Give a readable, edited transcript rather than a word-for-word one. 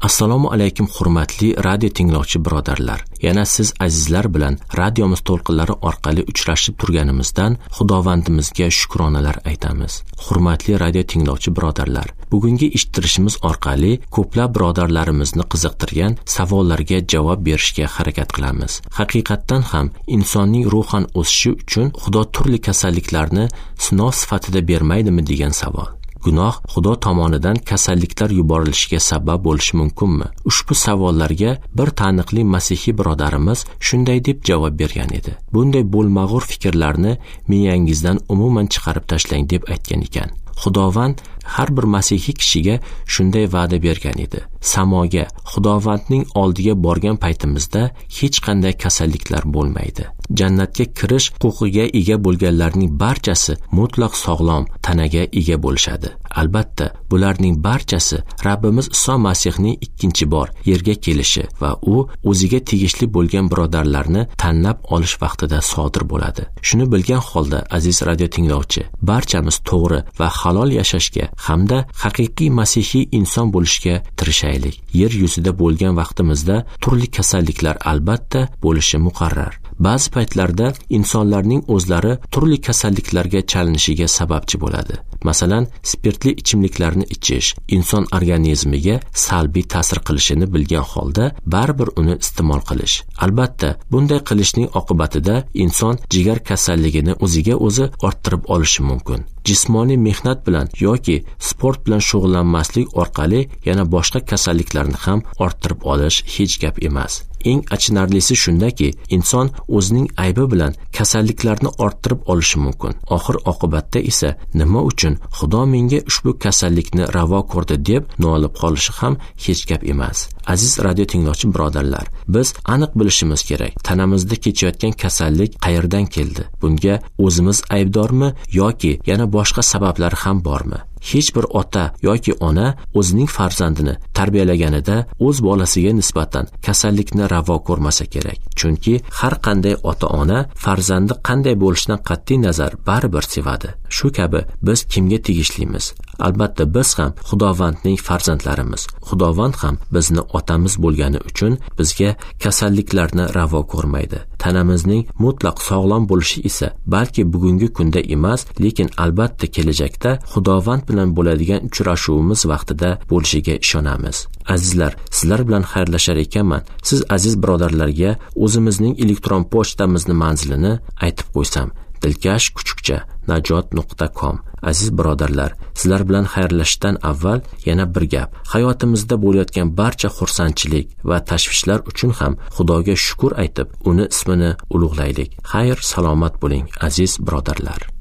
Assalomu alaykum hurmatli radio tinglovchi birodarlar. Yana siz azizlar bilan radiomiz to'lqinlari orqali uchrashib turganimizdan Xudovandimizga shukronalar aytamiz. Hurmatli radio tinglovchi birodarlar, bugungi eshittirishimiz orqali ko'plab birodarlarimizni qiziqtirgan savollarga javob berishga harakat qilamiz. Haqiqatdan ham insonning ruhan o'sishi uchun Xudo turli kasalliklarni sinov sifatida bermaydimi degan savol. Gunoh Xudo tomonidan kasalliklar yuborilishiga sabab bo'lishi mumkinmi? Ushbu savollarga bir taniqli masihiy birodarimiz shunday deb javob bergan edi. Bunday bo'lmag'ur fikrlarni miyangizdan umuman chiqarib tashlang deb aytgan ekan. Xudovand har bir masihiy kishiga shunday va'da bergan edi. Samoga, Xudovandning oldiga borgan paytimizda hech qanday kasalliklar bo'lmaydi. Jannatga kirish huquqiga ega bo'lganlarning barchasi mutlaq sog'lom tanaga ega bo'lishadi. Albatta, bularning barchasi Rabbimiz Iso Masihning ikkinchi bor yerga kelishi va u o'ziga tegishli bo'lgan birodarlarni tanlab olish vaqtida sodir bo'ladi. Shuni bilgan holda, aziz radio tinglovchi, barchamiz to'g'ri va halol yashashga hamda haqiqiy masihiy inson bo'lishga tirishaylik. Yer yuzida bo'lgan vaqtimizda turli kasalliklar albatta bo'lishi muqarrar. Ba'zi paytlarda insonlarning o'zlari turli kasalliklarga chalinishiga sababchi bo'ladi. Masalan, spirtli ichimliklarni ichish inson organizmiga salbiy ta'sir qilishini bilgan holda baribir uni iste'mol qilish. Albatta, bunday qilishning oqibatida inson jigar kasalligini o'ziga o'zi orttirib olishi mumkin. Jismoniy mehnat bilan yoki sport bilan shug'ullanmaslik orqali yana boshqa kasalliklarni ham orttirib olish hech gap emas. Eng achinarlisi shundaki, inson o'zining aybi bilan kasalliklarni orttirib olishi mumkin. Oxir oqibatda esa nima uchun Xudo menga ushbu kasallikni ravo ko'rdi deb nolib qolishi ham hech gap emas. Aziz radio tinglovchi birodarlar, biz aniq bilishimiz kerak. Tanamizda kechayotgan kasallik qayerdan keldi? Bunga o'zimiz aybdormi yoki yana boshqa sabablar ham bormi? Hech bir ota yoki ona o'zining farzandini tarbiyalaganida o'z bolasiga nisbatan kasallikni ravo ko'rmasa kerak. Chunki har qanday ota-ona farzandi qanday bo'lishidan qat'iy nazar baribir sevadi. Shu kabi biz kimga tegishlimiz? Albatta biz ham Xudovandning farzandlarimiz. Xudovand ham bizni otamiz bo'lgani uchun bizga kasalliklarni ravo ko'rmaydi. Tanamizning mutlaq sog'lom bo'lishi esa balki bugungi kunda emas, lekin albatta kelajakda Xudovand bilan bo'ladigan uchrashuvimiz vaqtida bo'lishiga ishonamiz. Azizlar, sizlar bilan xayrlashar ekanman. Siz aziz birodarlarga o'zimizning elektron pochtamizni manzilini aytib qo'ysam, dilkash@najot.com. Aziz birodarlar, sizlar bilan xayrlashishdan avval yana bir gap. Hayotimizda bo'layotgan barcha xursandchilik va tashvishlar uchun ham Xudoga shukr aytib, uni ismini ulug'laylik. Xayr, salomat bo'ling, aziz birodarlar.